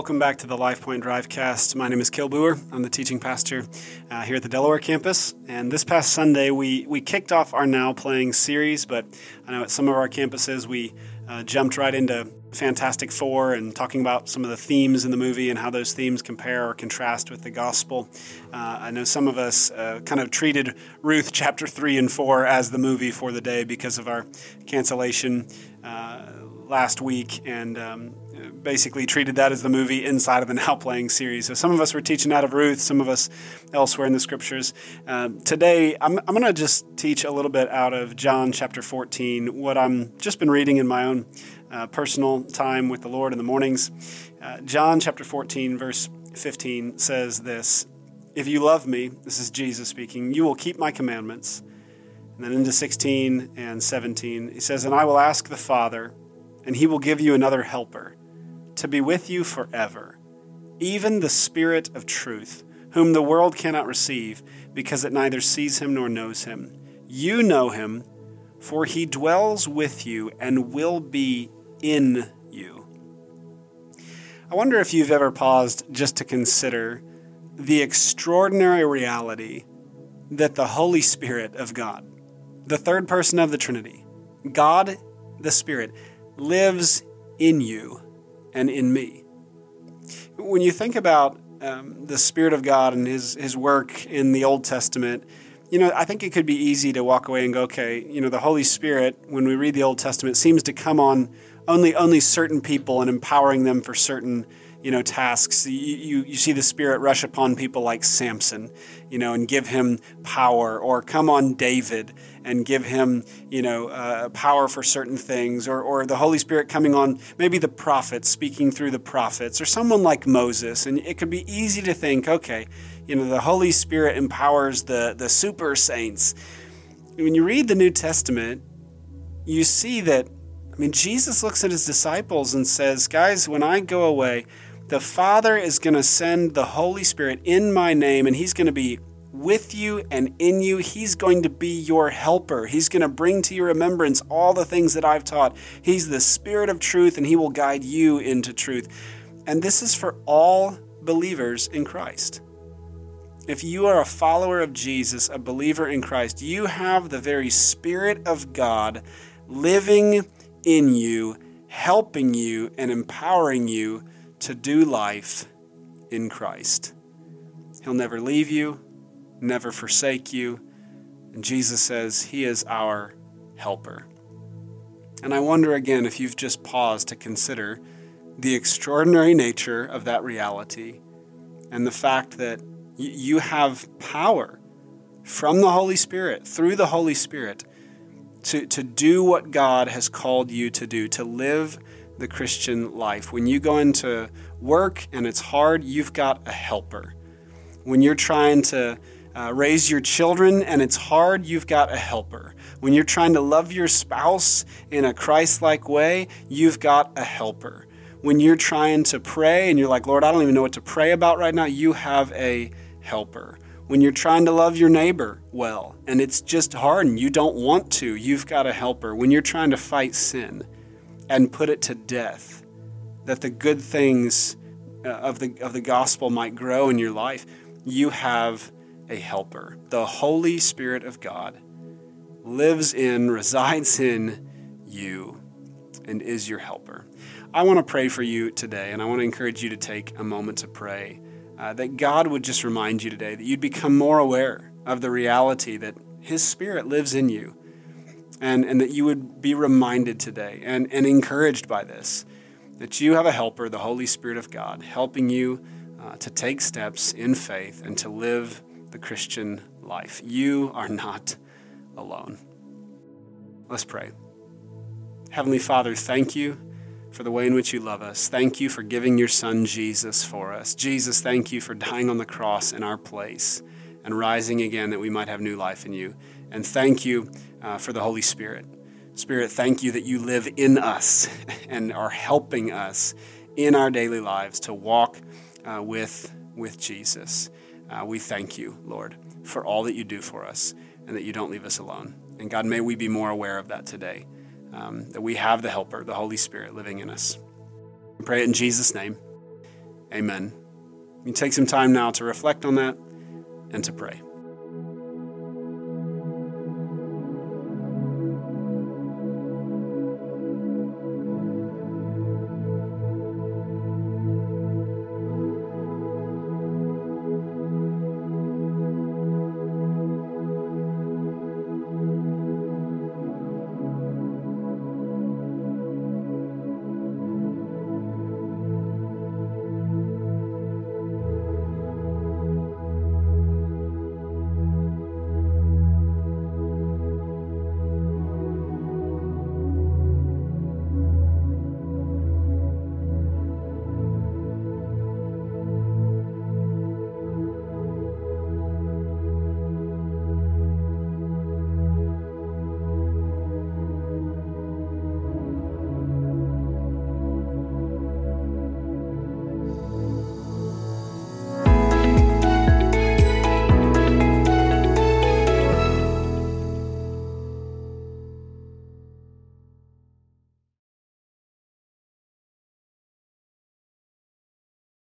Welcome back to the LifePoint Drivecast. My name is Cale Boer. I'm the teaching pastor here at the Delaware campus. And this past Sunday, we kicked off our Now Playing series, but I know at some of our campuses, we jumped right into Fantastic Four and talking about some of the themes in the movie and how those themes compare or contrast with the gospel. I know some of us kind of treated Ruth chapter 3 and 4 as the movie for the day because of our cancellation last week, and basically treated that as the movie inside of the Now Playing series. So some of us were teaching out of Ruth, some of us elsewhere in the scriptures. Today, I'm going to just teach a little bit out of John chapter 14, what I'm just been reading in my own personal time with the Lord in the mornings. John chapter 14, verse 15 says this: "If you love me," this is Jesus speaking, "you will keep my commandments." And then into 16 and 17, he says, "And I will ask the Father, and he will give you another helper, to be with you forever, even the Spirit of truth, whom the world cannot receive, because it neither sees him nor knows him. You know him, for he dwells with you and will be in you." I wonder if you've ever paused just to consider the extraordinary reality that the Holy Spirit of God, the third person of the Trinity, God the Spirit, lives in you and in me. When you think about the Spirit of God and his work in the Old Testament, I think it could be easy to walk away and go, okay, the Holy Spirit, when we read the Old Testament, seems to come on only certain people and empowering them for certain tasks. You see the Spirit rush upon people like Samson, and give him power, or come on David and give him, power for certain things, or the Holy Spirit coming on maybe the prophets, speaking through the prophets, or someone like Moses. And it could be easy to think, okay, the Holy Spirit empowers the super saints. When you read the New Testament, you see that, Jesus looks at his disciples and says, guys, when I go away, the Father is going to send the Holy Spirit in my name, and he's going to be with you and in you. He's going to be your helper. He's going to bring to your remembrance all the things that I've taught. He's the Spirit of truth, and he will guide you into truth. And this is for all believers in Christ. If you are a follower of Jesus, a believer in Christ, you have the very Spirit of God living in you, helping you and empowering you to do life in Christ. He'll never leave you, never forsake you. And Jesus says he is our helper. And I wonder again if you've just paused to consider the extraordinary nature of that reality and the fact that you have power from the Holy Spirit, through the Holy Spirit, to do what God has called you to do, to live the Christian life. When you go into work and it's hard, you've got a helper. When you're trying to raise your children and it's hard, you've got a helper. When you're trying to love your spouse in a Christ-like way, you've got a helper. When you're trying to pray and you're like, Lord, I don't even know what to pray about right now, you have a helper. When you're trying to love your neighbor well and it's just hard and you don't want to, you've got a helper. When you're trying to fight sin and put it to death, that the good things of the gospel might grow in your life, you have a helper. The Holy Spirit of God lives in, resides in you, and is your helper. I want to pray for you today, and I want to encourage you to take a moment to pray that God would just remind you today that you'd become more aware of the reality that his Spirit lives in you, and that you would be reminded today and encouraged by this, that you have a helper, the Holy Spirit of God, helping you to take steps in faith and to live the Christian life. You are not alone. Let's pray. Heavenly Father, thank you for the way in which you love us. Thank you for giving your Son Jesus for us. Jesus, thank you for dying on the cross in our place and rising again that we might have new life in you. And thank you for the Holy Spirit. Spirit, thank you that you live in us and are helping us in our daily lives to walk with Jesus. We thank you, Lord, for all that you do for us and that you don't leave us alone. And God, may we be more aware of that today, that we have the helper, the Holy Spirit living in us. We pray it in Jesus' name. Amen. You take some time now to reflect on that and to pray.